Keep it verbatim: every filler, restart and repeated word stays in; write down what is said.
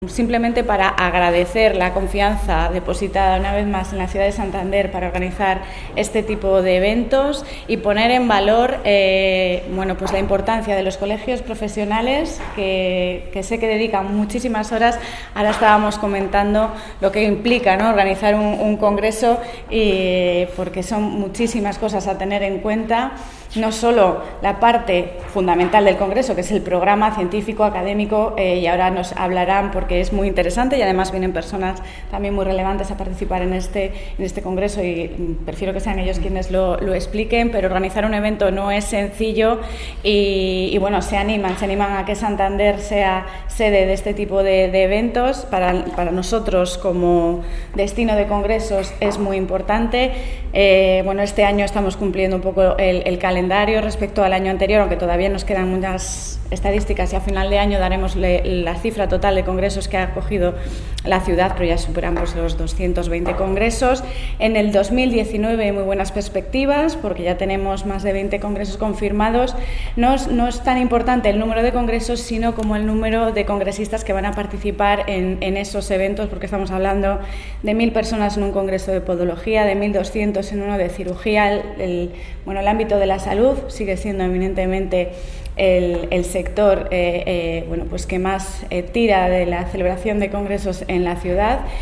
Simplemente para agradecer la confianza depositada una vez más en la ciudad de Santander para organizar este tipo de eventos y poner en valor eh, bueno, pues la importancia de los colegios profesionales que, que sé que dedican muchísimas horas. Ahora estábamos comentando lo que implica, ¿no?, organizar un, un congreso, y, porque son muchísimas cosas a tener en cuenta. No solo la parte fundamental del congreso, que es el programa científico, académico, eh, y ahora nos hablarán porque es muy interesante y además vienen personas también muy relevantes a participar en este, en este congreso y prefiero que sean ellos quienes lo, lo expliquen, pero organizar un evento no es sencillo y, y bueno, se animan, se animan a que Santander sea sede de este tipo de, de eventos. Para, para nosotros como destino de congresos es muy importante. Eh, bueno, este año estamos cumpliendo un poco el, el calendario respecto al año anterior, aunque todavía nos quedan muchas estadísticas y a final de año daremos le, la cifra total de congresos que ha acogido la ciudad, pero ya superamos los doscientos veinte congresos. En el dos mil diecinueve muy buenas perspectivas porque ya tenemos más de veinte congresos confirmados. No es, no es tan importante el número de congresos, sino como el número de congresistas que van a participar en, en esos eventos, porque estamos hablando de mil personas en un congreso de podología, de mil doscientos en uno de cirugía. El, el, bueno, el ámbito de la salud sigue siendo eminentemente el, el sector eh, eh, bueno, pues que más eh, tira de la celebración de congresos en la ciudad.